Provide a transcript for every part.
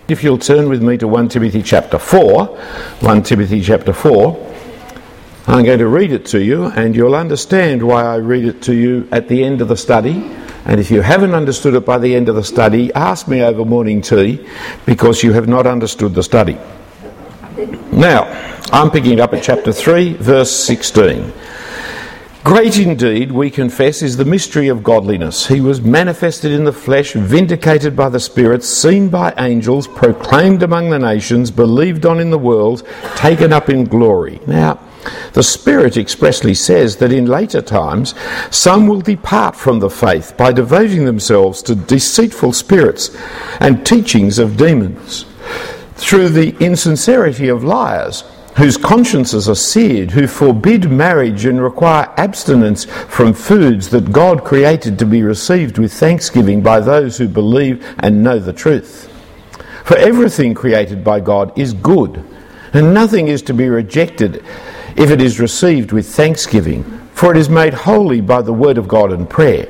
If you'll turn with me to 1 Timothy chapter 4, 1 Timothy chapter 4, I'm going to read it to you, and you'll understand why I read it to you at the end of the study. And if you haven't understood it by the end of the study, ask me over morning tea, because you have not understood the study. Now, I'm picking it up at chapter 3, verse 16. Great indeed, we confess, is the mystery of godliness. He was manifested in the flesh, vindicated by the Spirit, seen by angels, proclaimed among the nations, believed on in the world, taken up in glory. Now, the Spirit expressly says that in later times some will depart from the faith by devoting themselves to deceitful spirits and teachings of demons, through the insincerity of liars, whose consciences are seared, who forbid marriage and require abstinence from foods that God created to be received with thanksgiving by those who believe and know the truth. For everything created by God is good, and nothing is to be rejected if it is received with thanksgiving, for it is made holy by the word of God and prayer.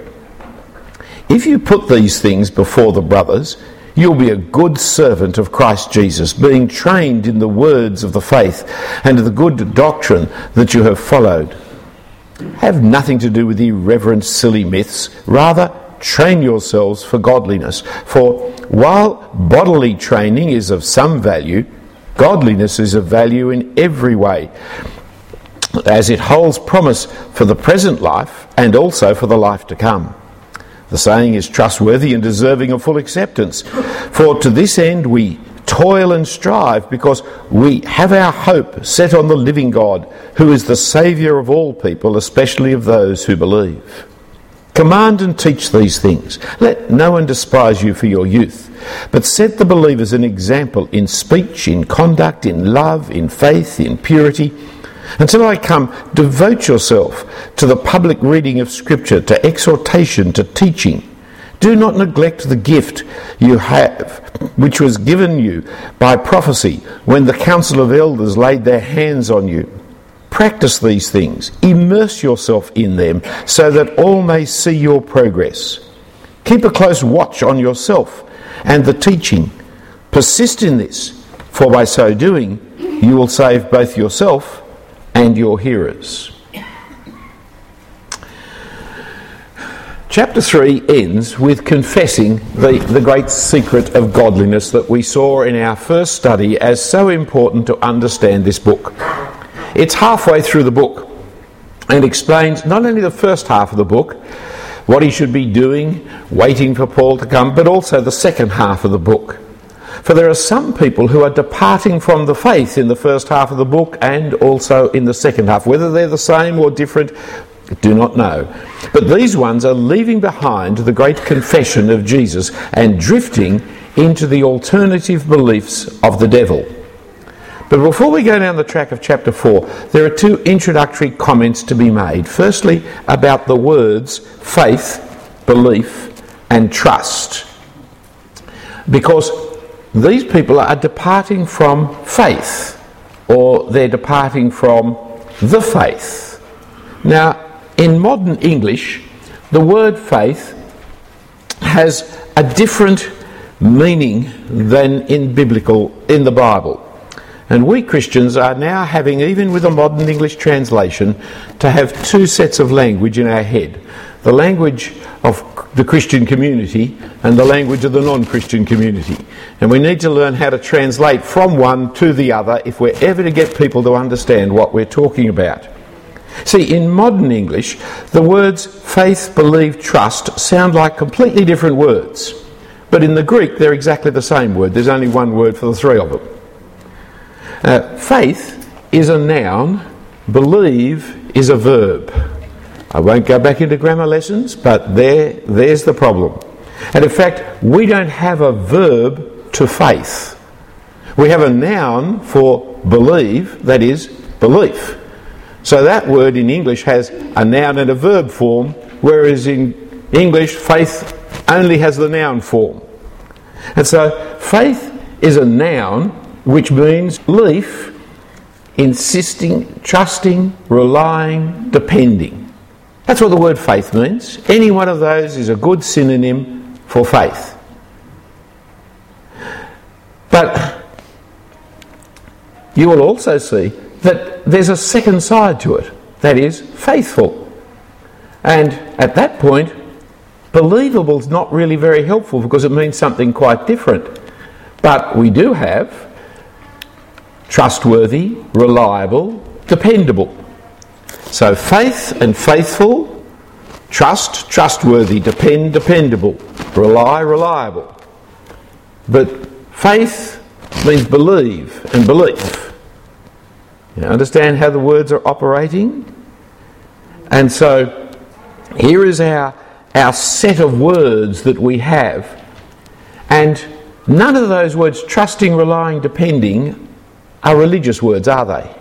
If you put these things before the brothers, you'll be a good servant of Christ Jesus, being trained in the words of the faith and the good doctrine that you have followed. Have nothing to do with irreverent, silly myths. Rather, train yourselves for godliness. For while bodily training is of some value, godliness is of value in every way, as it holds promise for the present life and also for the life to come. The saying is trustworthy and deserving of full acceptance. For to this end we toil and strive, because we have our hope set on the living God, who is the Saviour of all people, especially of those who believe. Command and teach these things. Let no one despise you for your youth, but set the believers an example in speech, in conduct, in love, in faith, in purity. Until I come, devote yourself to the public reading of Scripture, to exhortation, to teaching. Do not neglect the gift you have, which was given you by prophecy when the council of elders laid their hands on you. Practice these things. Immerse yourself in them, so that all may see your progress. Keep a close watch on yourself and the teaching. Persist in this, for by so doing you will save both yourself and your hearers. Chapter 3 ends with confessing the great secret of godliness that we saw in our first study as so important to understand this book. It's halfway through the book and explains not only the first half of the book, what he should be doing, waiting for Paul to come, but also the second half of the book. For there are some people who are departing from the faith in the first half of the book and also in the second half. Whether they're the same or different, I do not know. But these ones are leaving behind the great confession of Jesus and drifting into the alternative beliefs of the devil. But before we go down the track of chapter 4, there are two introductory comments to be made. Firstly, about the words faith, belief, and trust. Because these people are departing from faith, or they're departing from the faith. Now, in modern English, the word faith has a different meaning than in the Bible. And we Christians are now having, even with a modern English translation, to have two sets of language in our head. The language of the Christian community and the language of the non-Christian community. And we need to learn how to translate from one to the other if we're ever to get people to understand what we're talking about. See, in modern English, the words faith, believe, trust sound like completely different words. But in the Greek, they're exactly the same word. There's only one word for the three of them. Faith is a noun, believe is a verb. I won't go back into grammar lessons, but there's the problem. And in fact, we don't have a verb to faith. We have a noun for believe, that is, belief. So that word in English has a noun and a verb form, whereas in English, faith only has the noun form. And so faith is a noun which means belief, insisting, trusting, relying, depending. That's what the word faith means. Any one of those is a good synonym for faith. But you will also see that there's a second side to it, that is faithful. And at that point, believable is not really very helpful because it means something quite different. But we do have trustworthy, reliable, dependable. So faith and faithful, trust, trustworthy, depend, dependable, rely, reliable. But faith means believe and belief. You understand how the words are operating? And so here is our set of words that we have. And none of those words, trusting, relying, depending, are religious words, are they?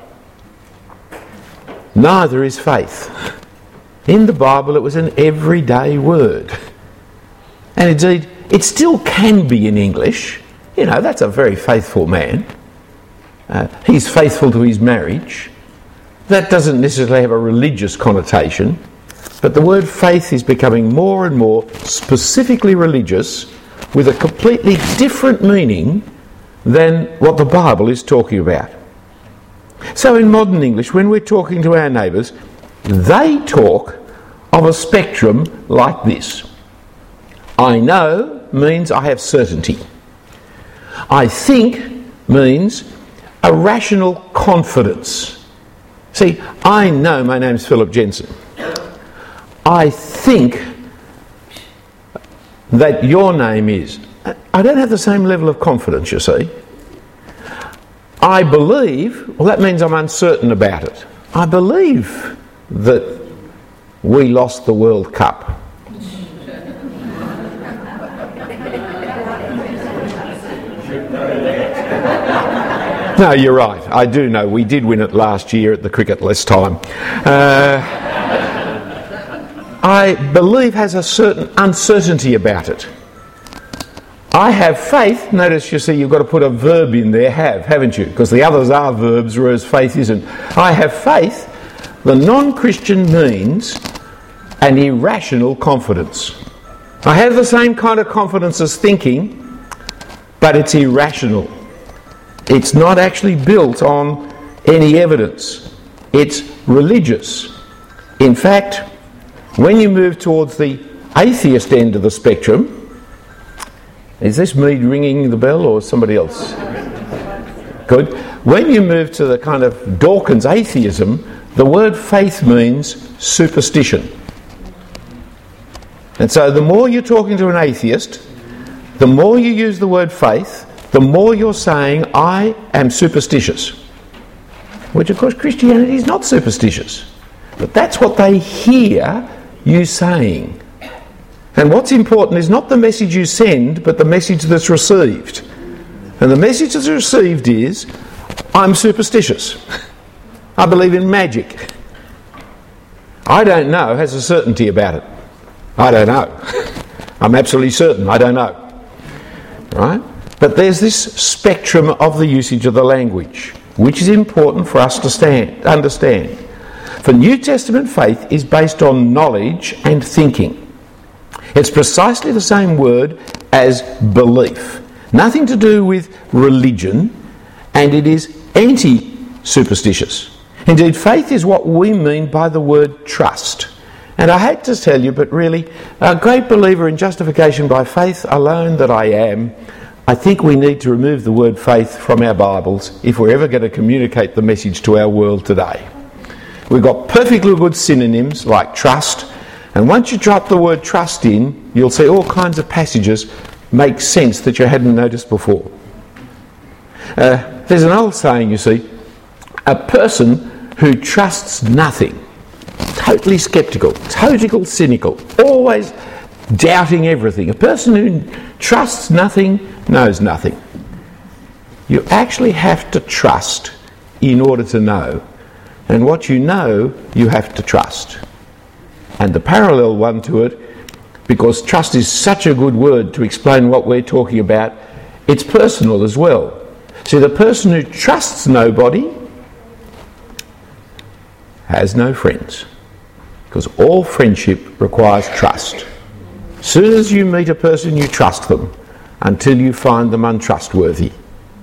Neither is faith. In the Bible it was an everyday word. And indeed, it still can be in English. You know, that's a very faithful man. He's faithful to his marriage. That doesn't necessarily have a religious connotation, but the word faith is becoming more and more specifically religious with a completely different meaning than what the Bible is talking about. So in modern English, when we're talking to our neighbours, they talk of a spectrum like this. I know means I have certainty. I think means a rational confidence. See, I know my name's Philip Jensen. I think that your name is. I don't have the same level of confidence, you see. I believe, well, that means I'm uncertain about it. I believe that we lost the World Cup. No, you're right. I do know. We did win it last year at the cricket less time. I believe has a certain uncertainty about it. I have faith. Notice, you see, you've got to put a verb in there, have, haven't you? Because the others are verbs, whereas faith isn't. I have faith. The non-Christian means an irrational confidence. I have the same kind of confidence as thinking, but it's irrational. It's not actually built on any evidence. It's religious. In fact, when you move towards the atheist end of the spectrum, is this me ringing the bell or somebody else? Good. When you move to the kind of Dawkins atheism, the word faith means superstition. And so the more you're talking to an atheist, the more you use the word faith, the more you're saying, I am superstitious. Which, of course, Christianity is not superstitious. But that's what they hear you saying. And what's important is not the message you send, but the message that's received. And the message that's received is, I'm superstitious. I believe in magic. I don't know has a certainty about it. I don't know. I'm absolutely certain I don't know. Right? But there's this spectrum of the usage of the language, which is important for us to understand. For New Testament faith is based on knowledge and thinking. It's precisely the same word as belief. Nothing to do with religion, and it is anti-superstitious. Indeed, faith is what we mean by the word trust. And I hate to tell you, but really, a great believer in justification by faith alone that I am, I think we need to remove the word faith from our Bibles if we're ever going to communicate the message to our world today. We've got perfectly good synonyms like trust, and once you drop the word trust in, you'll see all kinds of passages make sense that you hadn't noticed before. There's an old saying, you see, a person who trusts nothing, totally sceptical, totally cynical, always doubting everything. A person who trusts nothing knows nothing. You actually have to trust in order to know. And what you know, you have to trust. And the parallel one to it, because trust is such a good word to explain what we're talking about, it's personal as well. See, the person who trusts nobody has no friends. Because all friendship requires trust. As soon as you meet a person, you trust them until you find them untrustworthy.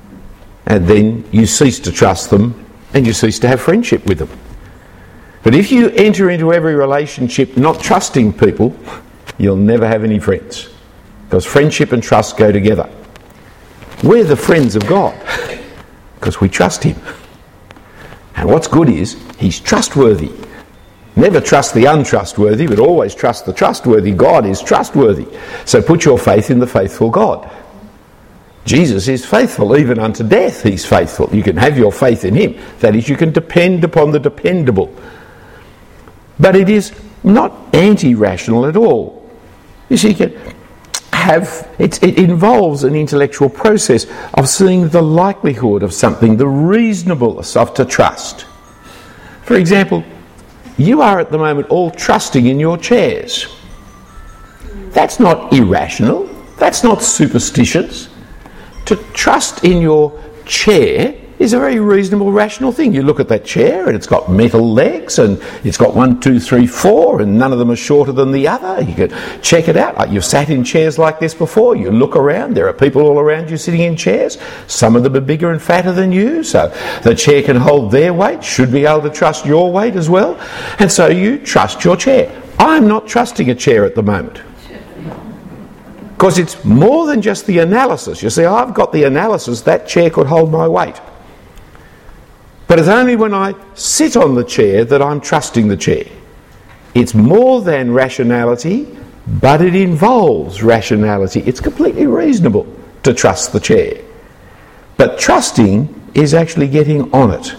and then you cease to trust them and you cease to have friendship with them. But if you enter into every relationship not trusting people, you'll never have any friends, because friendship and trust go together. We're the friends of God because we trust him. And what's good is he's trustworthy. Never trust the untrustworthy, but always trust the trustworthy. God is trustworthy. So put your faith in the faithful God. Jesus is faithful, even unto death he's faithful. You can have your faith in him. That is, you can depend upon the dependable. But it is not anti-rational at all. You see, it involves an intellectual process of seeing the likelihood of something, the reasonableness of to trust. For example, you are at the moment all trusting in your chairs. That's not irrational. That's not superstitious. To trust in your chair is a very reasonable, rational thing. You look at that chair and it's got metal legs and it's got 1, 2, 3, 4 and none of them are shorter than the other. You can check it out. You've sat in chairs like this before. You look around. There are people all around you sitting in chairs. Some of them are bigger and fatter than you. So the chair can hold their weight. Should be able to trust your weight as well. And so you trust your chair. I'm not trusting a chair at the moment, because it's more than just the analysis. You see, I've got the analysis that chair could hold my weight. But it's only when I sit on the chair that I'm trusting the chair. It's more than rationality, but it involves rationality. It's completely reasonable to trust the chair. But trusting is actually getting on it.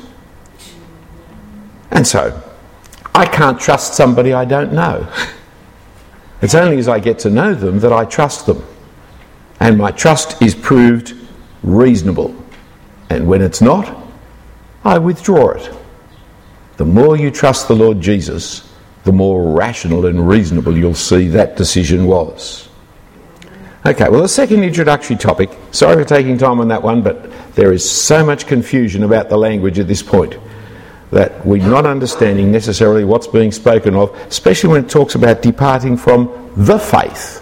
And so, I can't trust somebody I don't know. It's only as I get to know them that I trust them. And my trust is proved reasonable. And when it's not, I withdraw it. The more you trust the Lord Jesus, the more rational and reasonable you'll see that decision was. Okay, well, the second introductory topic, sorry for taking time on that one, but there is so much confusion about the language at this point that we're not understanding necessarily what's being spoken of, especially when it talks about departing from the faith.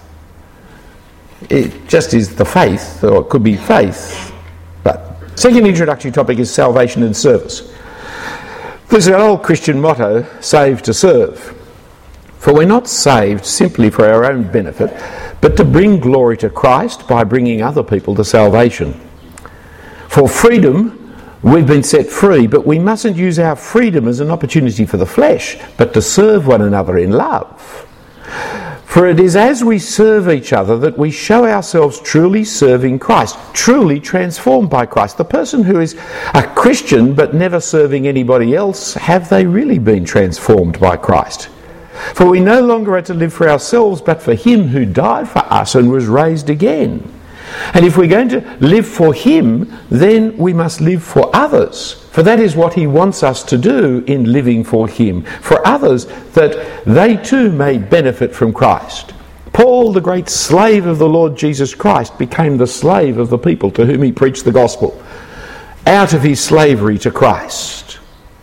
It just is the faith, or it could be faith. But second introductory topic is salvation and service. There's an old Christian motto, saved to serve. For we're not saved simply for our own benefit, but to bring glory to Christ by bringing other people to salvation. For freedom, we've been set free, but we mustn't use our freedom as an opportunity for the flesh, but to serve one another in love. For it is as we serve each other that we show ourselves truly serving Christ, truly transformed by Christ. The person who is a Christian but never serving anybody else, have they really been transformed by Christ? For we no longer are to live for ourselves, but for him who died for us and was raised again. And if we're going to live for him, then we must live for others. For that is what he wants us to do in living for him, for others, that they too may benefit from Christ. Paul, the great slave of the Lord Jesus Christ, became the slave of the people to whom he preached the gospel, out of his slavery to Christ.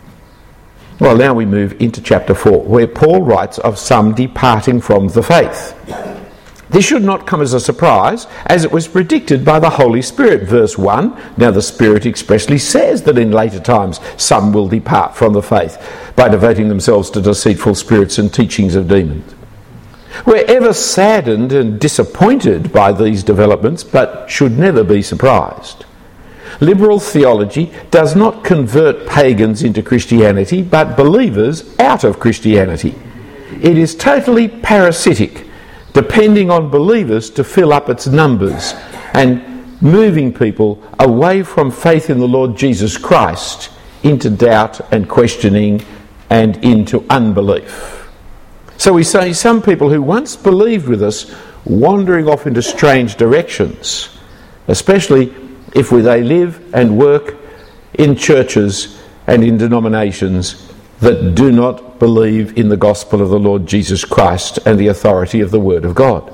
Well, now we move into chapter 4, where Paul writes of some departing from the faith. This should not come as a surprise, as it was predicted by the Holy Spirit. Verse 1, now the Spirit expressly says that in later times some will depart from the faith by devoting themselves to deceitful spirits and teachings of demons. We're ever saddened and disappointed by these developments, but should never be surprised. Liberal theology does not convert pagans into Christianity, but believers out of Christianity. It is totally parasitic, depending on believers to fill up its numbers and moving people away from faith in the Lord Jesus Christ into doubt and questioning and into unbelief. So we see some people who once believed with us wandering off into strange directions, especially if they live and work in churches and in denominations that do not believe in the gospel of the Lord Jesus Christ and the authority of the Word of God.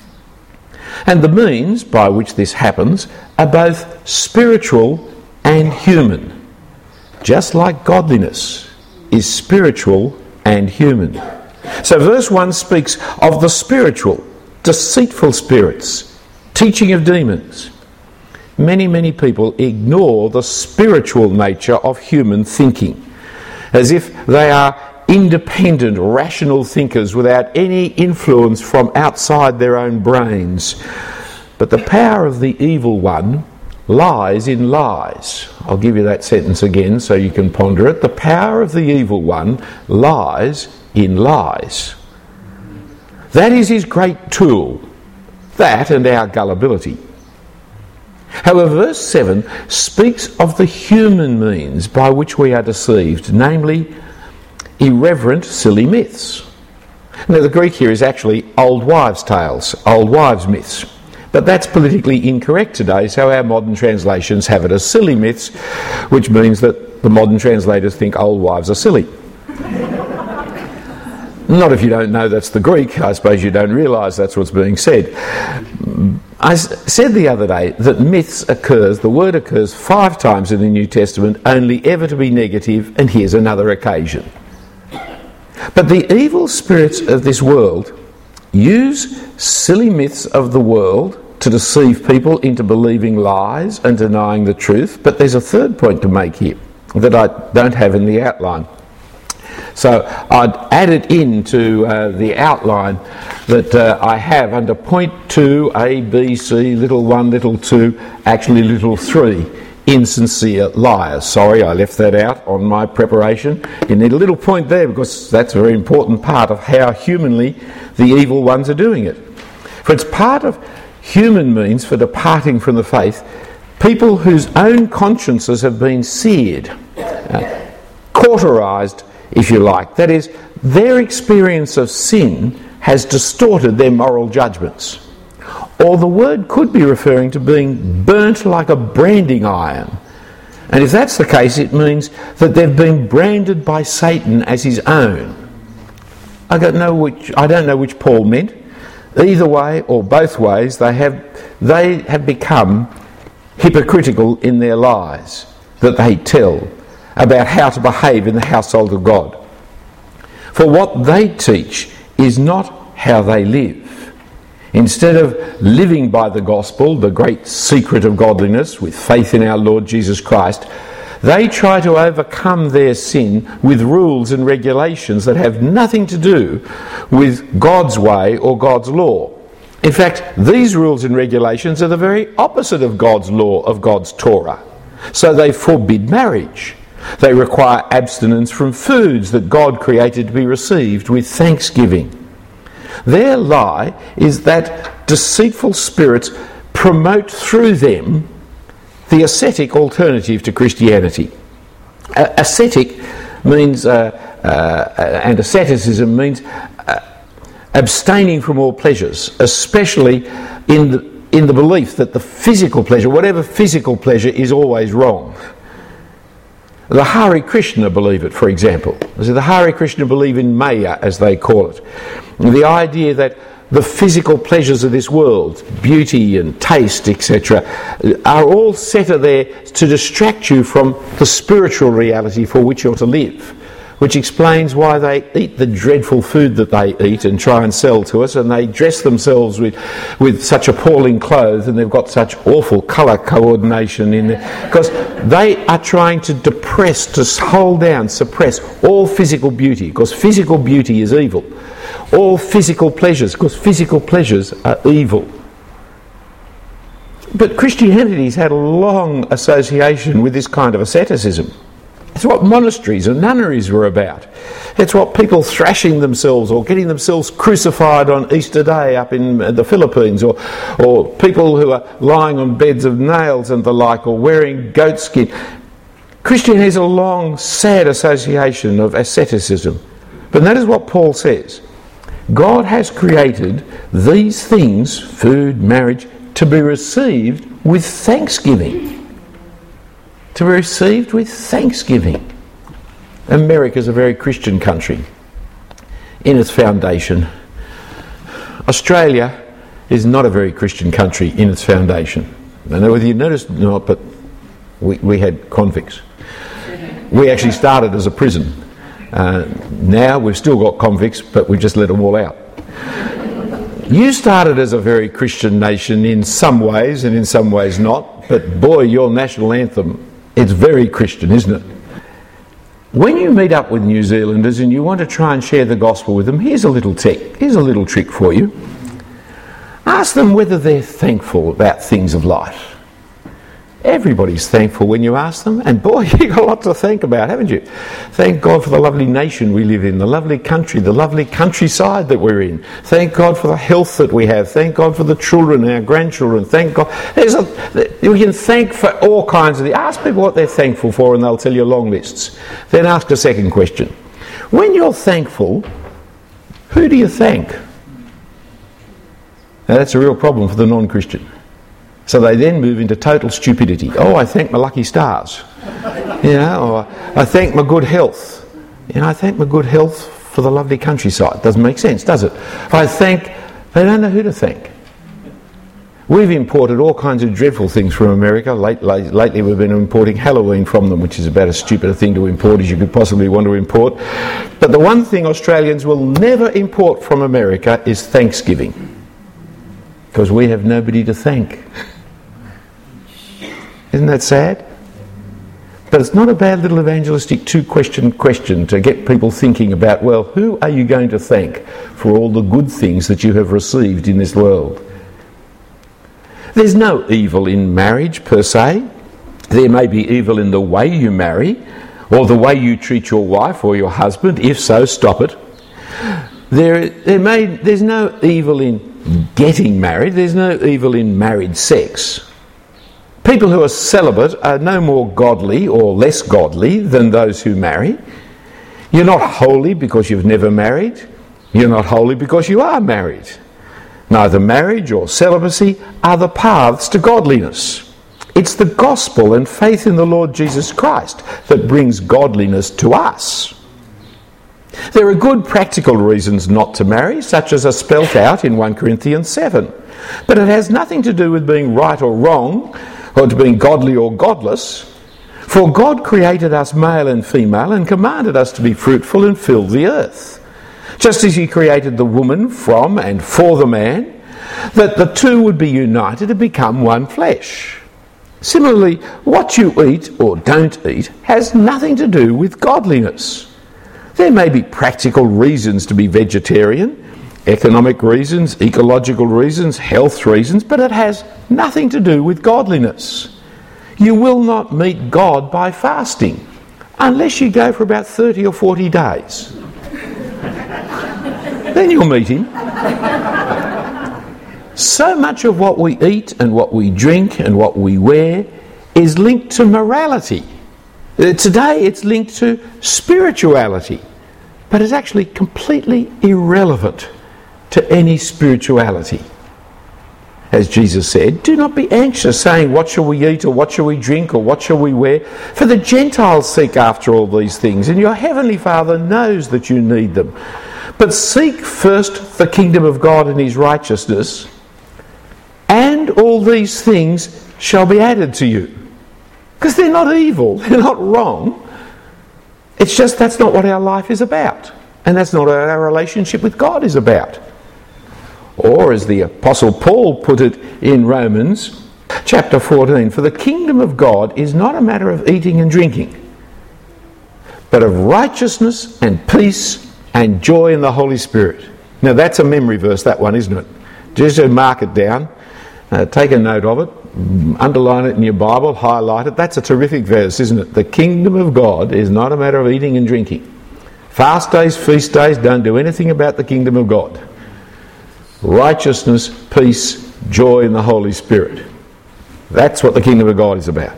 And the means by which this happens are both spiritual and human, just like godliness is spiritual and human. So verse 1 speaks of the spiritual, deceitful spirits, teaching of demons. many people ignore the spiritual nature of human thinking, as if they are independent, rational thinkers without any influence from outside their own brains. But the power of the evil one lies in lies. I'll give you that sentence again so you can ponder it. The power of the evil one lies in lies. That is his great tool, that and our gullibility. However, verse 7 speaks of the human means by which we are deceived, namely irreverent, silly myths. Now, the Greek here is actually old wives' tales, old wives' myths. But that's politically incorrect today, so our modern translations have it as silly myths, which means that the modern translators think old wives are silly. Not if you don't know that's the Greek. I suppose you don't realise that's what's being said. I said the other day that the word occurs 5 times in the New Testament, only ever to be negative, and here's another occasion. But the evil spirits of this world use silly myths of the world to deceive people into believing lies and denying the truth. But there's a third point to make here that I don't have in the outline. So I'd add it into the outline that I have under point 2, A, B, C, little 1, little 2, actually little 3, insincere liars. Sorry, I left that out on my preparation. You need a little point there because that's a very important part of how humanly the evil ones are doing it. For it's part of human means for departing from the faith, people whose own consciences have been seared, cauterised, if you like. That is, their experience of sin has distorted their moral judgments. Or the word could be referring to being burnt like a branding iron. And if that's the case, it means that they've been branded by Satan as his own. I don't know which Paul meant. Either way or both ways, they have become hypocritical in their lies that they tell about how to behave in the household of God. For what they teach is not how they live. Instead of living by the gospel, the great secret of godliness, with faith in our Lord Jesus Christ, they try to overcome their sin with rules and regulations that have nothing to do with God's way or God's law. In fact, these rules and regulations are the very opposite of God's law, of God's Torah. So they forbid marriage. They require abstinence from foods that God created to be received with thanksgiving. Their lie is that deceitful spirits promote through them the ascetic alternative to Christianity. Ascetic means, and asceticism means abstaining from all pleasures, especially in the belief that the physical pleasure, whatever physical pleasure, is always wrong. The Hare Krishna believe it, for example. So the Hare Krishna believe in Maya, as they call it. The idea that the physical pleasures of this world, beauty and taste, etc., are all set there to distract you from the spiritual reality for which you're to live, which explains why they eat the dreadful food that they eat and try and sell to us, and they dress themselves with such appalling clothes, and they've got such awful colour coordination in there, because they are trying to depress, to hold down, suppress all physical beauty, because physical beauty is evil. All physical pleasures, because physical pleasures are evil. But Christianity's had a long association with this kind of asceticism. It's what monasteries and nunneries were about. It's what people thrashing themselves or getting themselves crucified on Easter Day up in the Philippines, or people who are lying on beds of nails and the like, or wearing goat skin. Christianity has a long, sad association of asceticism. But that is what Paul says. God has created these things, food, marriage, to be received with thanksgiving. To be received with thanksgiving. America is a very Christian country in its foundation. Australia is not a very Christian country in its foundation. I don't know whether you noticed or not, but we had convicts. We actually started as a prison. Now we've still got convicts, but we've just let them all out. You started as a very Christian nation in some ways, and in some ways not. not, but boy, your national anthem, it's very Christian, isn't it? When you meet up with New Zealanders and you want to try and share the gospel with them, here's a little trick for you. Ask them whether they're thankful about things of life. Everybody's thankful when you ask them, and boy, you've got a lot to think about, haven't you? Thank God for the lovely nation we live in, the lovely country, the lovely countryside that we're in. Thank God for the health that we have. Thank God for the children and our grandchildren. Thank God. We can thank for all kinds of things. Ask people what they're thankful for and they'll tell you long lists. Then ask a second question. When you're thankful, who do you thank? Now that's a real problem for the non-Christian. So they then move into total stupidity. Oh, I thank my lucky stars. Or I thank my good health. I thank my good health for the lovely countryside. Doesn't make sense, does it? They don't know who to thank. We've imported all kinds of dreadful things from America. Lately we've been importing Halloween from them, which is about as stupid a thing to import as you could possibly want to import. But the one thing Australians will never import from America is Thanksgiving. Because we have nobody to thank. Isn't that sad? But it's not a bad little evangelistic question to get people thinking about, well, who are you going to thank for all the good things that you have received in this world? There's no evil in marriage per se. There may be evil in the way you marry or the way you treat your wife or your husband. If so, stop it. There's no evil in getting married. There's no evil in married sex. People who are celibate are no more godly or less godly than those who marry. You're not holy because you've never married. You're not holy because you are married. Neither marriage or celibacy are the paths to godliness. It's the gospel and faith in the Lord Jesus Christ that brings godliness to us. There are good practical reasons not to marry, such as are spelt out in 1 Corinthians 7. But it has nothing to do with being right or wrong, or to being godly or godless. For God created us male and female and commanded us to be fruitful and fill the earth. Just as he created the woman from and for the man, that the two would be united and become one flesh. Similarly, what you eat or don't eat has nothing to do with godliness. There may be practical reasons to be vegetarian, economic reasons, ecological reasons, health reasons, but it has nothing to do with godliness. You will not meet God by fasting, unless you go for about 30 or 40 days. Then you'll meet him. So much of what we eat and what we drink and what we wear is linked to morality. Today it's linked to spirituality, but it's actually completely irrelevant to any spirituality. As Jesus said, do not be anxious, saying, what shall we eat, or what shall we drink, or what shall we wear? For the Gentiles seek after all these things, and your heavenly Father knows that you need them. But seek first the kingdom of God and his righteousness, and all these things shall be added to you. Because they're not evil, they're not wrong. It's just that's not what our life is about. And that's not what our relationship with God is about. Or as the Apostle Paul put it in Romans chapter 14, for the kingdom of God is not a matter of eating and drinking, but of righteousness and peace and joy in the Holy Spirit. Now that's a memory verse, that one, isn't it? Just mark it down, take a note of it, underline it in your Bible, highlight it. That's a terrific verse, isn't it? The kingdom of God is not a matter of eating and drinking. Fast days, feast days don't do anything about the kingdom of God. Righteousness, peace, joy in the Holy Spirit. That's what the kingdom of God is about.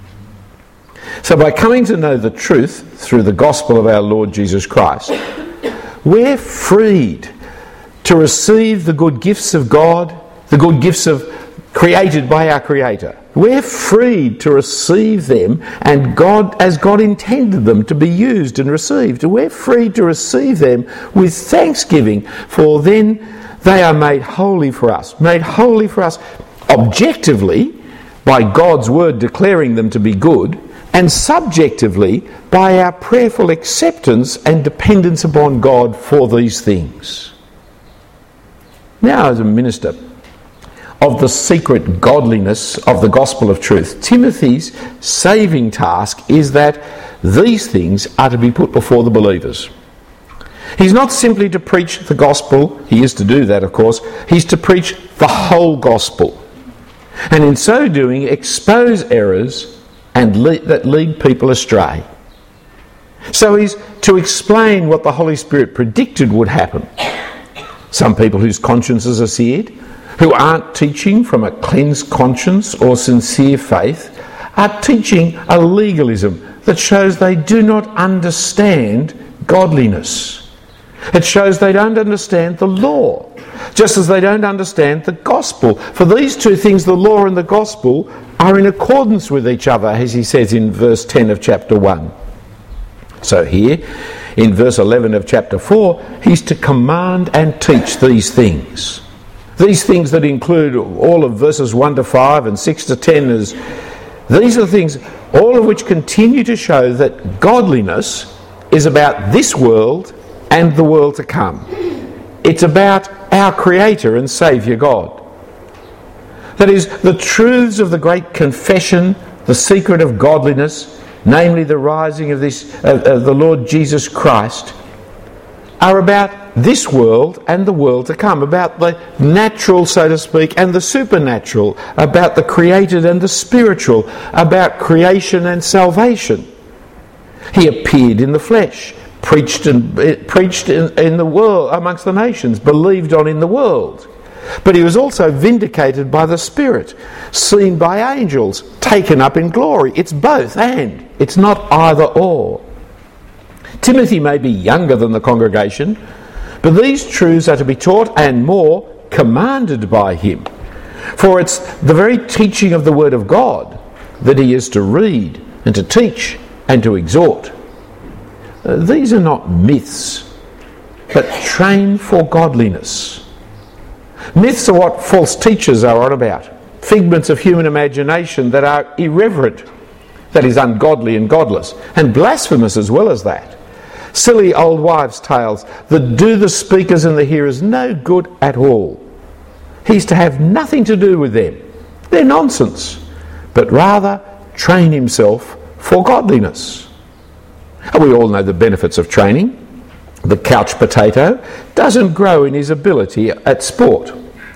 So by coming to know the truth through the gospel of our Lord Jesus Christ, we're freed to receive the good gifts of God, the good gifts created by our Creator. We're freed to receive them and as God intended them to be used and received. We're free to receive them with thanksgiving, for then they are made holy for us objectively by God's word declaring them to be good, and subjectively by our prayerful acceptance and dependence upon God for these things. Now, as a minister, of the secret godliness of the gospel of truth. Timothy's saving task is that these things are to be put before the believers. He's not simply to preach the gospel. He is to do that, of course. He's to preach the whole gospel. And in so doing, expose errors that lead people astray. So he's to explain what the Holy Spirit predicted would happen. Some people whose consciences are seared, who aren't teaching from a cleansed conscience or sincere faith, are teaching a legalism that shows they do not understand godliness. It shows they don't understand the law, just as they don't understand the gospel. For these two things, the law and the gospel, are in accordance with each other, as he says in verse 10 of chapter 1. So here, in verse 11 of chapter 4, he's to command and teach these things. These things that include all of verses 1 to 5 and 6 to 10. These are the things, all of which continue to show that godliness is about this world and the world to come. It's about our Creator and Saviour God. That is, the truths of the great confession, the secret of godliness, namely the rising of the Lord Jesus Christ, are about this world and the world to come, about the natural, so to speak, and the supernatural, about the created and the spiritual, about creation and salvation. He appeared in the flesh, preached in the world amongst the nations, believed on in the world. But he was also vindicated by the Spirit, seen by angels, taken up in glory. It's both and. It's not either or. Timothy may be younger than the congregation, but these truths are to be taught and more commanded by him. For it's the very teaching of the Word of God that he is to read and to teach and to exhort. These are not myths, but train for godliness. Myths are what false teachers are on about, figments of human imagination that are irreverent, that is ungodly and godless, and blasphemous as well as that. Silly old wives' tales that do the speakers and the hearers no good at all. He's to have nothing to do with them. They're nonsense, but rather train himself for godliness. And we all know the benefits of training. The couch potato doesn't grow in his ability at sport.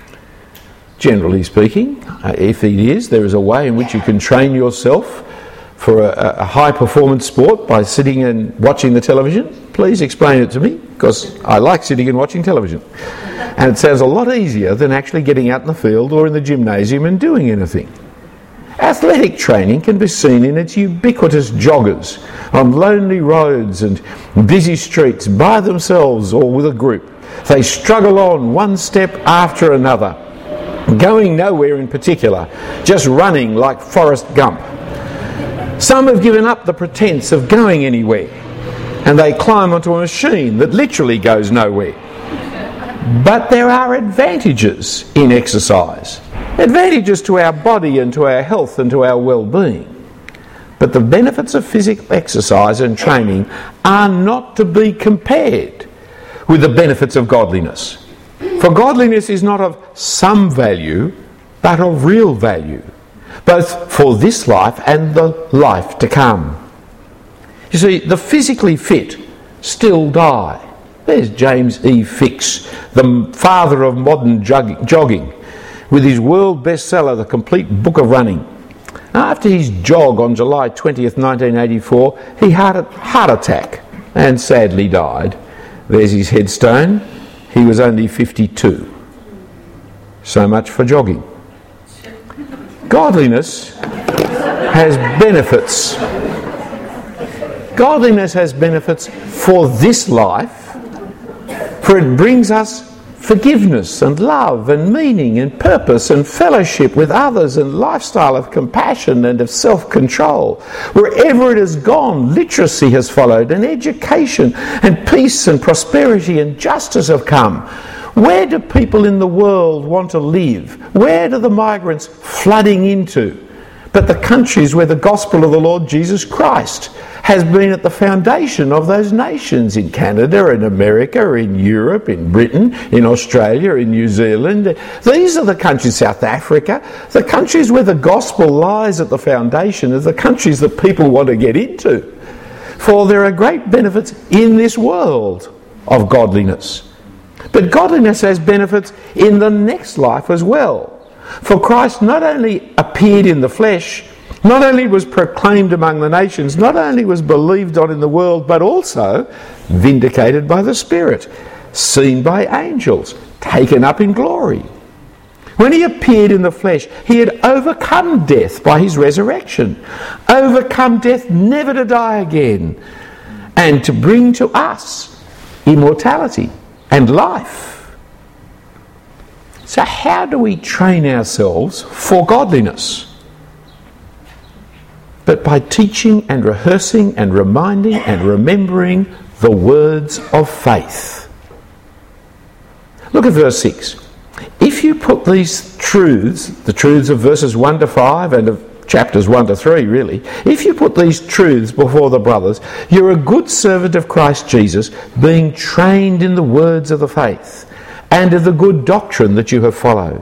Generally speaking, if it is, there is a way in which you can train yourself for a high performance sport by sitting and watching the television. Please explain it to me, because I like sitting and watching television. And it sounds a lot easier than actually getting out in the field or in the gymnasium and doing anything. Athletic training can be seen in its ubiquitous joggers on lonely roads and busy streets by themselves or with a group. They struggle on one step after another, going nowhere in particular, just running like Forrest Gump. Some have given up the pretense of going anywhere, and they climb onto a machine that literally goes nowhere. But there are advantages in exercise. Advantages to our body and to our health and to our well-being. But the benefits of physical exercise and training are not to be compared with the benefits of godliness. For godliness is not of some value, but of real value, both for this life and the life to come. You see, the physically fit still die. There's James E. Fix, the father of modern jogging, with his world bestseller, The Complete Book of Running. After his jog on July 20th, 1984, he had a heart attack and sadly died. There's his headstone. He was only 52. So much for jogging. Godliness has benefits. Godliness has benefits for this life, for it brings us forgiveness and love and meaning and purpose and fellowship with others and lifestyle of compassion and of self-control. Wherever it has gone, literacy has followed, and education and peace and prosperity and justice have come. Where do people in the world want to live? Where do the migrants flooding into but the countries where the gospel of the Lord Jesus Christ has been at the foundation of those nations, in Canada, in America, in Europe, in Britain, in Australia, in New Zealand. These are the countries, South Africa, the countries where the gospel lies at the foundation are the countries that people want to get into. For there are great benefits in this world of godliness. But godliness has benefits in the next life as well. For Christ not only appeared in the flesh, not only was proclaimed among the nations, not only was believed on in the world, but also vindicated by the Spirit, seen by angels, taken up in glory. When he appeared in the flesh, he had overcome death by his resurrection, overcome death never to die again, and to bring to us immortality and life. So how do we train ourselves for godliness? But by teaching and rehearsing and reminding and remembering the words of faith. Look at verse 6. If you put these truths, the truths of verses 1 to 5 and of chapters 1 to 3 really, if you put these truths before the brothers, you're a good servant of Christ Jesus, being trained in the words of the faith and of the good doctrine that you have followed.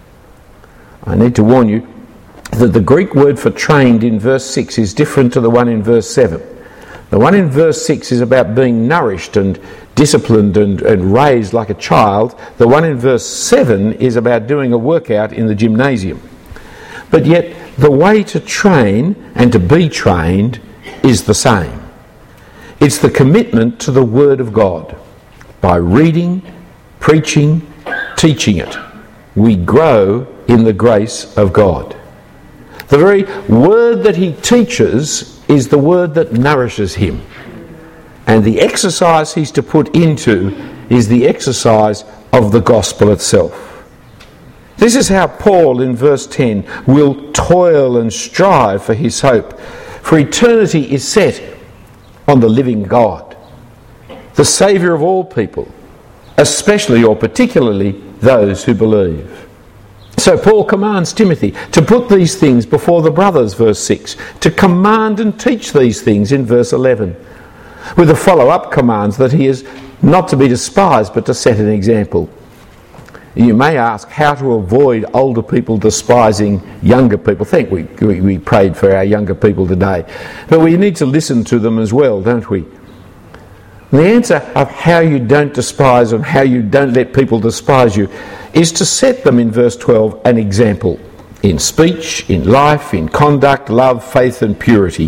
I need to warn you that the Greek word for trained in verse 6 is different to the one in verse 7. The one in verse 6 is about being nourished and disciplined and raised like a child. The one in verse 7 is about doing a workout in the gymnasium. But yet the way to train and to be trained is the same. It's the commitment to the Word of God. By reading, preaching, teaching it, we grow in the grace of God. The very word that he teaches is the word that nourishes him. And the exercise he's to put into is the exercise of the gospel itself. This is how Paul in verse 10 will toil and strive for his hope. For eternity is set on the living God, the Saviour of all people, especially or particularly those who believe. So Paul commands Timothy to put these things before the brothers, verse 6, to command and teach these things in verse 11, with the follow-up commands that he is not to be despised but to set an example. You may ask how to avoid older people despising younger people. Thank we prayed for our younger people today. But we need to listen to them as well, don't we? The answer of how you don't despise and how you don't let people despise you is to set them in verse 12 an example in speech, in life, in conduct, love, faith and purity.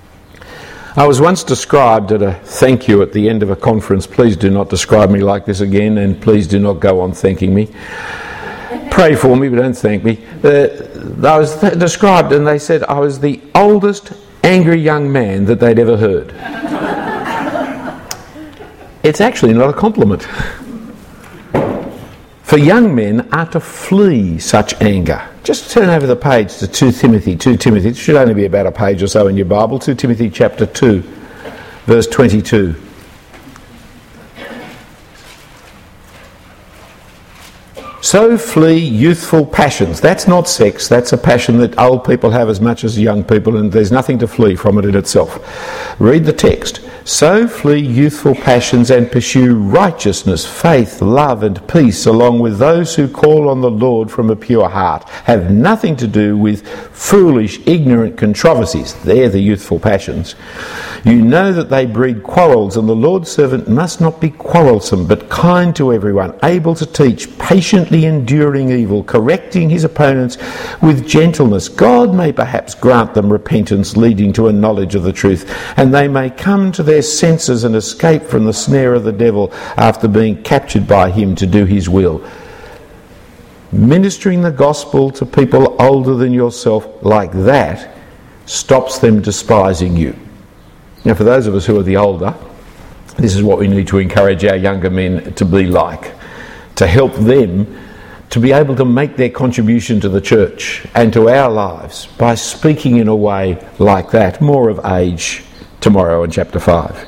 I was once described at a thank you at the end of a conference. Please do not describe me like this again, and please do not go on thanking me. Pray for me, but don't thank me. I was described and they said I was the oldest angry young man that they'd ever heard. It's actually not a compliment. For young men are to flee such anger. Just turn over the page to 2 Timothy. It should only be about a page or so in your Bible. 2 Timothy chapter 2, verse 22. So flee youthful passions. That's not sex. That's a passion that old people have as much as young people, and there's nothing to flee from it in itself. Read the text. So flee youthful passions and pursue righteousness, faith, love and peace, along with those who call on the Lord from a pure heart. Have nothing to do with foolish, ignorant controversies. They're the youthful passions. You know that they breed quarrels, and the Lord's servant must not be quarrelsome, but kind to everyone, able to teach, patiently enduring evil, correcting his opponents with gentleness. God may perhaps grant them repentance leading to a knowledge of the truth, and they may come to their senses and escape from the snare of the devil after being captured by him to do his will. Ministering the gospel to people older than yourself like that stops them despising you. Now, for those of us who are the older, this is what we need to encourage our younger men to be like, to help them to be able to make their contribution to the church and to our lives by speaking in a way like that. More of age tomorrow in chapter 5.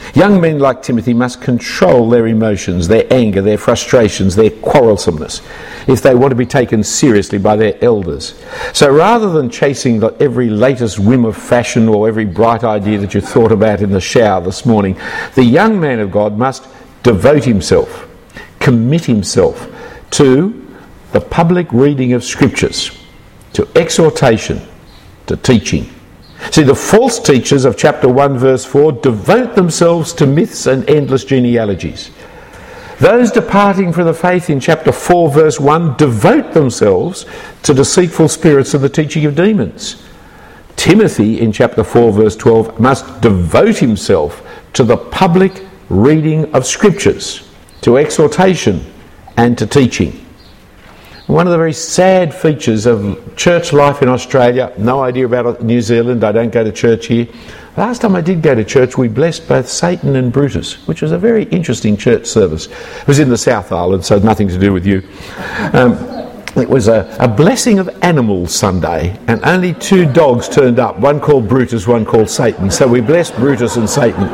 Young men like Timothy must control their emotions, their anger, their frustrations, their quarrelsomeness, if they want to be taken seriously by their elders. So rather than chasing every latest whim of fashion or every bright idea that you thought about in the shower this morning, the young man of God must devote himself, commit himself to the public reading of scriptures, to exhortation, to teaching. See, the false teachers of chapter 1 verse 4 devote themselves to myths and endless genealogies. Those departing from the faith in chapter 4 verse 1 devote themselves to deceitful spirits and the teaching of demons. Timothy in chapter 4 verse 12 must devote himself to the public reading of scriptures, to exhortation and to teaching. One of the very sad features of church life in Australia, no idea about New Zealand, I don't go to church here. Last time I did go to church, we blessed both Satan and Brutus, which was a very interesting church service. It was in the South Island, so nothing to do with you. It was a blessing of animals Sunday, and only 2 dogs turned up, one called Brutus, one called Satan. So we blessed Brutus and Satan.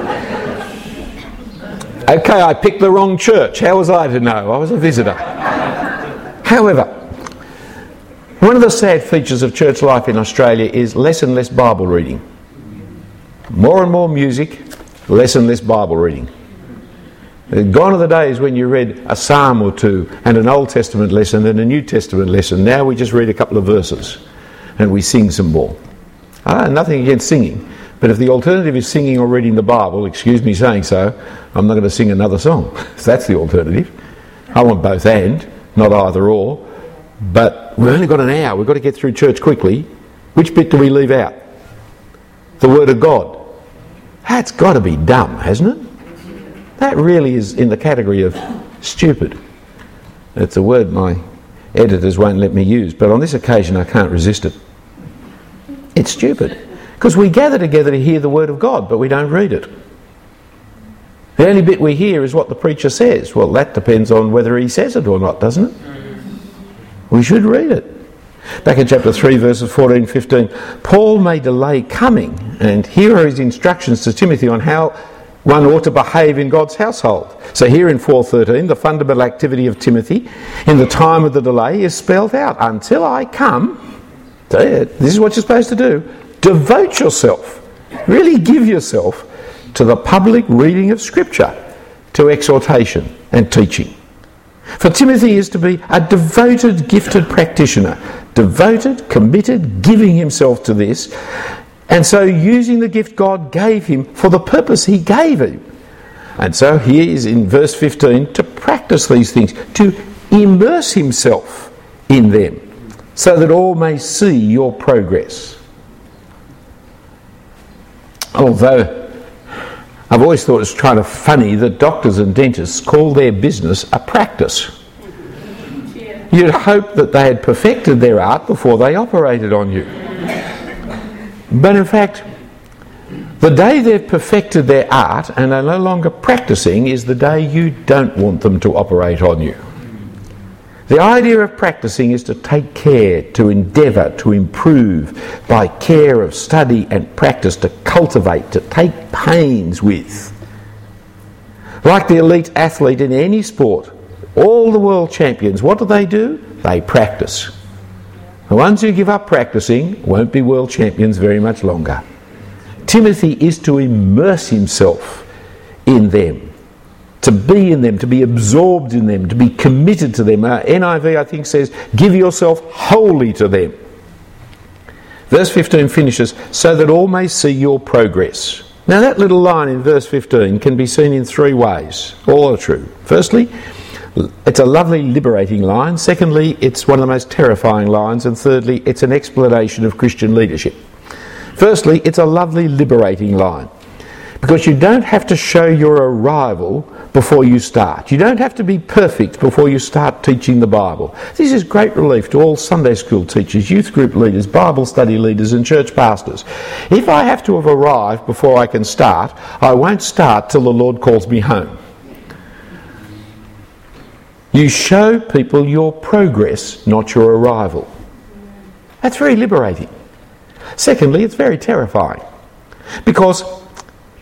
Okay, I picked the wrong church. How was I to know? I was a visitor. However, one of the sad features of church life in Australia is less and less Bible reading. More and more music, less and less Bible reading. Gone are the days when you read a psalm or two and an Old Testament lesson and a New Testament lesson. Now we just read a couple of verses and we sing some more. Nothing against singing, but if the alternative is singing or reading the Bible, excuse me saying so, I'm not going to sing another song. That's the alternative. I want both and, not either or. But we've only got an hour. We've got to get through church quickly. Which bit do we leave out? The Word of God. That's got to be dumb, hasn't it? That really is in the category of stupid. It's a word my editors won't let me use, but on this occasion I can't resist it. It's stupid. Because we gather together to hear the Word of God, but we don't read it. The only bit we hear is what the preacher says. Well, that depends on whether he says it or not, doesn't it? We should read it. Back in chapter 3, verses 14 and 15, Paul may delay coming, and here are his instructions to Timothy on how one ought to behave in God's household. So here in 4:13, the fundamental activity of Timothy in the time of the delay is spelled out. Until I come, this is what you're supposed to do. Devote yourself, really give yourself to the public reading of Scripture, to exhortation and teaching. For Timothy is to be a devoted, gifted practitioner, devoted, committed, giving himself to this, and so using the gift God gave him for the purpose he gave him. And so here is in verse 15 to practice these things, to immerse himself in them, so that all may see your progress. Although I've always thought it's kind of funny that doctors and dentists call their business a practice. You'd hope that they had perfected their art before they operated on you. But in fact, the day they've perfected their art and are no longer practicing is the day you don't want them to operate on you. The idea of practicing is to take care, to endeavour, to improve by care of study and practice, to cultivate, to take pains with. Like the elite athlete in any sport, all the world champions, what do? They practice. The ones who give up practicing won't be world champions very much longer. Timothy is to immerse himself in them, to be in them, to be absorbed in them, to be committed to them. NIV, I think, says, give yourself wholly to them. Verse 15 finishes, so that all may see your progress. Now that little line in verse 15 can be seen in 3 ways. All are true. Firstly, it's a lovely liberating line. Secondly, it's one of the most terrifying lines. And thirdly, it's an explanation of Christian leadership. Firstly, it's a lovely liberating line, because you don't have to show your arrival before you start. You don't have to be perfect before you start teaching the Bible. This is great relief to all Sunday school teachers, youth group leaders, Bible study leaders and church pastors. If I have to have arrived before I can start, I won't start till the Lord calls me home. You show people your progress, not your arrival. That's very liberating. Secondly, it's very terrifying, because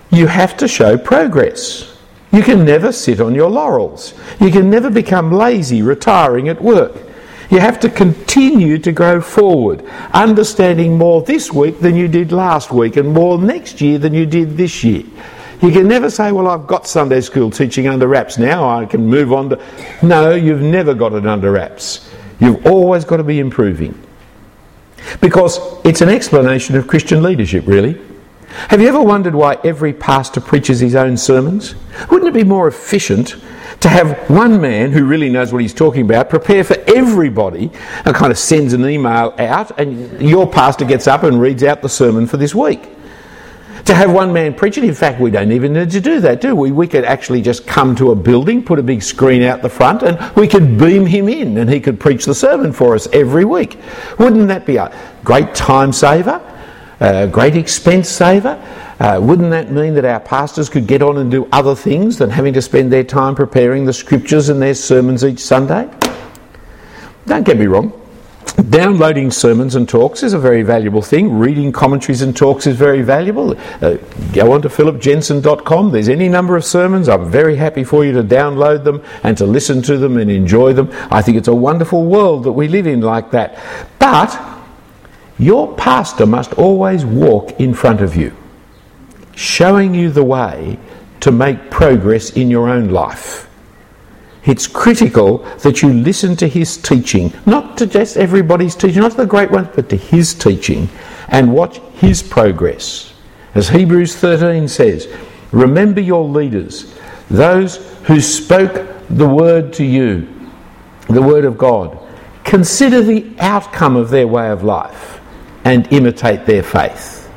you have to show progress. You can never sit on your laurels. You can never become lazy, retiring at work. You have to continue to go forward, understanding more this week than you did last week and more next year than you did this year. You can never say, well, I've got Sunday school teaching under wraps now, I can move on to... No, you've never got it under wraps. You've always got to be improving. Because it's an explanation of Christian leadership, really. Have you ever wondered why every pastor preaches his own sermons? Wouldn't it be more efficient to have one man who really knows what he's talking about prepare for everybody and kind of sends an email out, and your pastor gets up and reads out the sermon for this week? To have one man preach it, in fact, we don't even need to do that, do we? We could actually just come to a building, put a big screen out the front, and we could beam him in and he could preach the sermon for us every week. Wouldn't that be a great time saver? A great expense saver? Wouldn't that mean that our pastors could get on and do other things than having to spend their time preparing the scriptures and their sermons each Sunday? Don't get me wrong. Downloading sermons and talks is a very valuable thing. Reading commentaries and talks is very valuable. Go on to philipjensen.com. There's any number of sermons. I'm very happy for you to download them and to listen to them and enjoy them. I think it's a wonderful world that we live in like that. But your pastor must always walk in front of you, showing you the way to make progress in your own life. It's critical that you listen to his teaching, not to just everybody's teaching, not to the great ones, but to his teaching, and watch his progress. As Hebrews 13 says, remember your leaders, those who spoke the word to you, the word of God. Consider the outcome of their way of life and imitate their faith.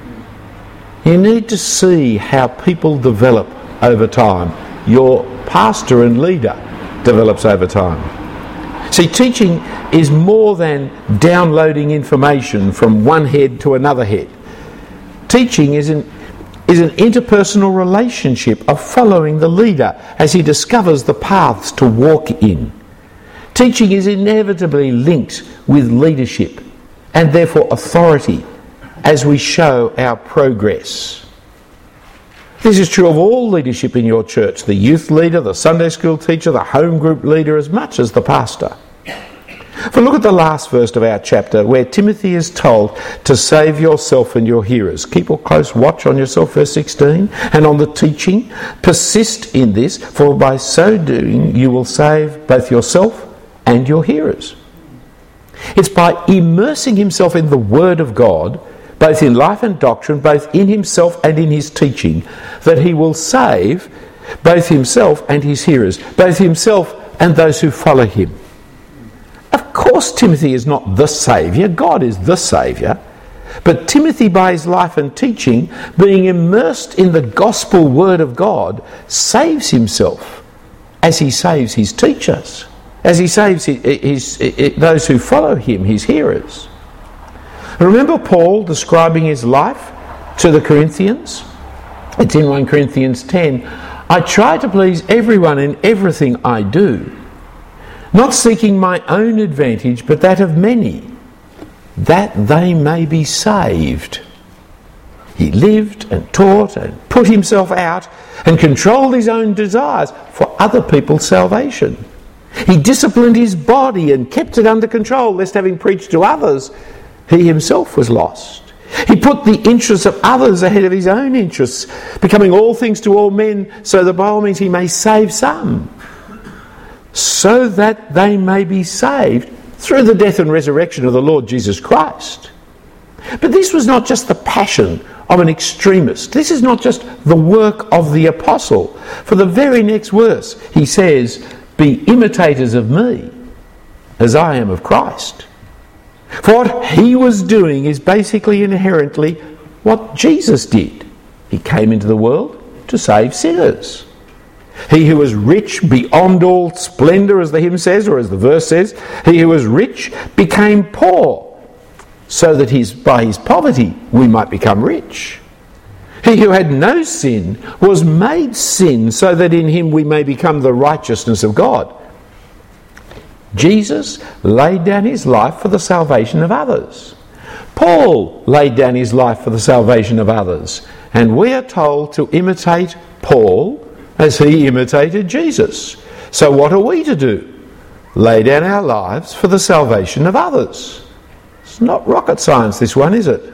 You need to see how people develop over time. Your pastor and leader develops over time. See, teaching is more than downloading information from one head to another head. Teaching is an interpersonal relationship of following the leader as he discovers the paths to walk in. Teaching is inevitably linked with leadership and therefore authority as we show our progress. This is true of all leadership in your church, the youth leader, the Sunday school teacher, the home group leader, as much as the pastor. For look at the last verse of our chapter, where Timothy is told to save yourself and your hearers. Keep a close watch on yourself, verse 16, and on the teaching. Persist in this, for by so doing you will save both yourself and your hearers. It's by immersing himself in the Word of God, both in life and doctrine, both in himself and in his teaching, that he will save both himself and his hearers, both himself and those who follow him. Of course, Timothy is not the Saviour. God is the Saviour. But Timothy, by his life and teaching, being immersed in the gospel word of God, saves himself as he saves his teachers, as he saves those who follow him, his hearers. Remember Paul describing his life to the Corinthians? It's in 1 Corinthians 10. I try to please everyone in everything I do, not seeking my own advantage, but that of many, that they may be saved. He lived and taught and put himself out and controlled his own desires for other people's salvation. He disciplined his body and kept it under control, lest having preached to others, he himself was lost. He put the interests of others ahead of his own interests, becoming all things to all men, so that by all means he may save some, so that they may be saved through the death and resurrection of the Lord Jesus Christ. But this was not just the passion of an extremist. This is not just the work of the apostle. For the very next verse, he says, be imitators of me, as I am of Christ. For what he was doing is basically inherently what Jesus did. He came into the world to save sinners. He who was rich beyond all splendour, as the hymn says, or as the verse says, he who was rich became poor, so that by his poverty we might become rich. He who had no sin was made sin, so that in him we may become the righteousness of God. Jesus laid down his life for the salvation of others. Paul laid down his life for the salvation of others. And we are told to imitate Paul as he imitated Jesus. So what are we to do? Lay down our lives for the salvation of others. It's not rocket science, this one, is it?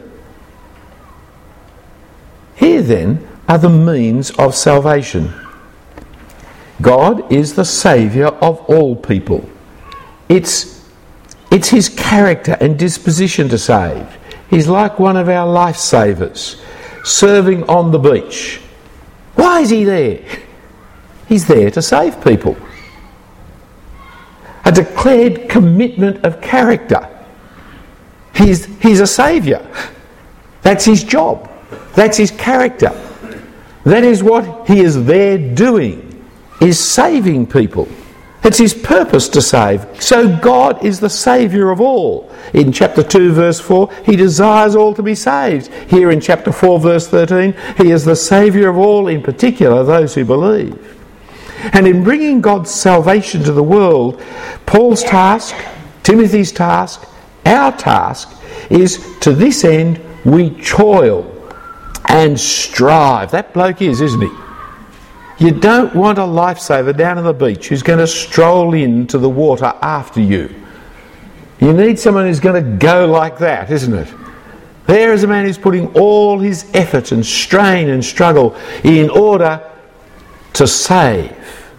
Here then are the means of salvation. God is the Saviour of all people. It's his character and disposition to save. He's like one of our lifesavers, serving on the beach. Why is he there? He's there to save people. A declared commitment of character. He's a saviour. That's his job. That's his character. That is what he is there doing, is saving people. It's his purpose to save. So God is the Saviour of all. In chapter 2 verse 4, he desires all to be saved. Here in chapter 4 verse 13, he is the Saviour of all, in particular those who believe. And in bringing God's salvation to the world, Paul's task, Timothy's task, our task is, to this end we toil and strive. That bloke is, isn't he? You don't want a lifesaver down on the beach who's going to stroll into the water after you. You need someone who's going to go like that, isn't it? There is a man who's putting all his effort and strain and struggle in order to save.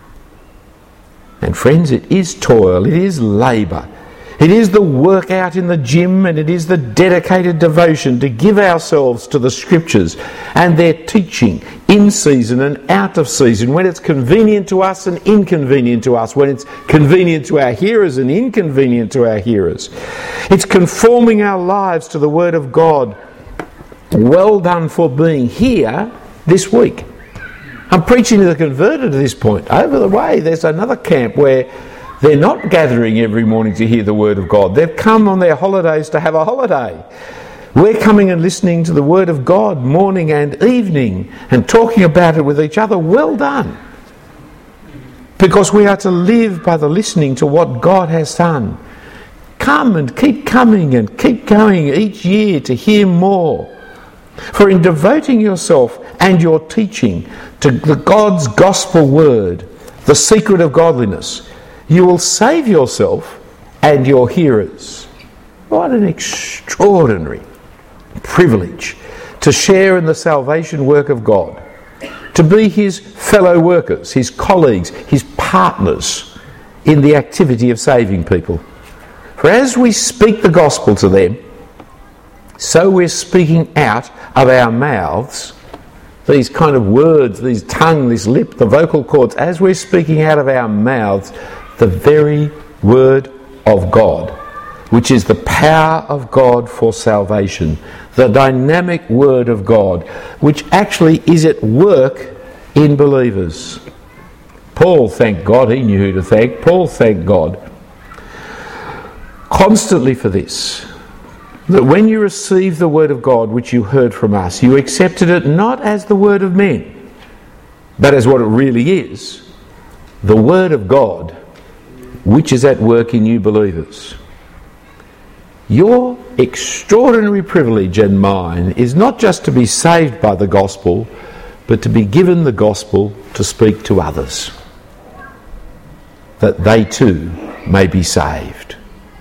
And friends, it is toil, it is labour. It is the work out in the gym, and it is the dedicated devotion to give ourselves to the Scriptures and their teaching in season and out of season, when it's convenient to us and inconvenient to us, when it's convenient to our hearers and inconvenient to our hearers. It's conforming our lives to the Word of God. Well done for being here this week. I'm preaching to the converted at this point. Over the way, there's another camp where they're not gathering every morning to hear the Word of God. They've come on their holidays to have a holiday. We're coming and listening to the Word of God morning and evening and talking about it with each other. Well done. Because we are to live by the listening to what God has done. Come and keep coming and keep going each year to hear more. For in devoting yourself and your teaching to God's gospel word, the secret of godliness, you will save yourself and your hearers. What an extraordinary privilege to share in the salvation work of God, to be his fellow workers, his colleagues, his partners in the activity of saving people. For as we speak the gospel to them, so we're speaking out of our mouths these kind of words, these tongue, this lip, the vocal cords, as we're speaking out of our mouths the very word of God, which is the power of God for salvation, the dynamic word of God, which actually is at work in believers. Paul, thank God, he knew who to thank. Paul, thank God constantly for this, that when you received the word of God which you heard from us, you accepted it not as the word of men, but as what it really is, the word of God, which is at work in you believers. Your extraordinary privilege and mine is not just to be saved by the gospel, but to be given the gospel to speak to others, that they too may be saved.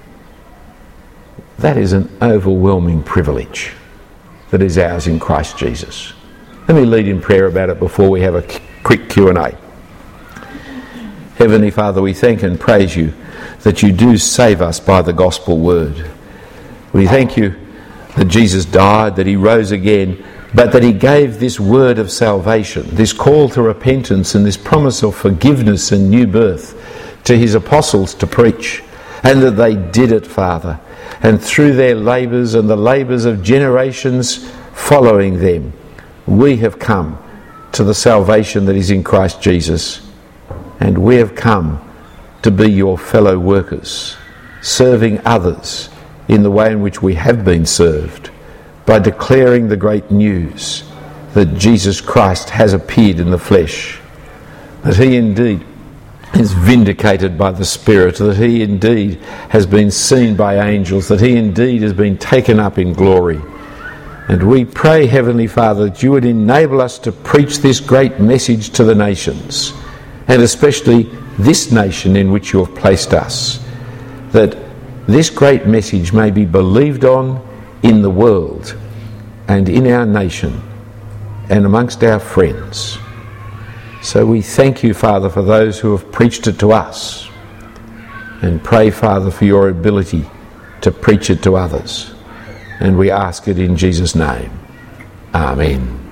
That is an overwhelming privilege that is ours in Christ Jesus. Let me lead in prayer about it before we have a quick Q&A. Heavenly Father, we thank and praise you that you do save us by the gospel word. We thank you that Jesus died, that he rose again, but that he gave this word of salvation, this call to repentance and this promise of forgiveness and new birth to his apostles to preach, and that they did it, Father. And through their labours and the labours of generations following them, we have come to the salvation that is in Christ Jesus. And we have come to be your fellow workers, serving others in the way in which we have been served, by declaring the great news that Jesus Christ has appeared in the flesh, that he indeed is vindicated by the Spirit, that he indeed has been seen by angels, that he indeed has been taken up in glory, And we pray, Heavenly Father, that you would enable us to preach this great message to the nations, and especially this nation in which you have placed us, that this great message may be believed on in the world and in our nation and amongst our friends. So we thank you, Father, for those who have preached it to us, and pray, Father, for your ability to preach it to others. And we ask it in Jesus' name. Amen.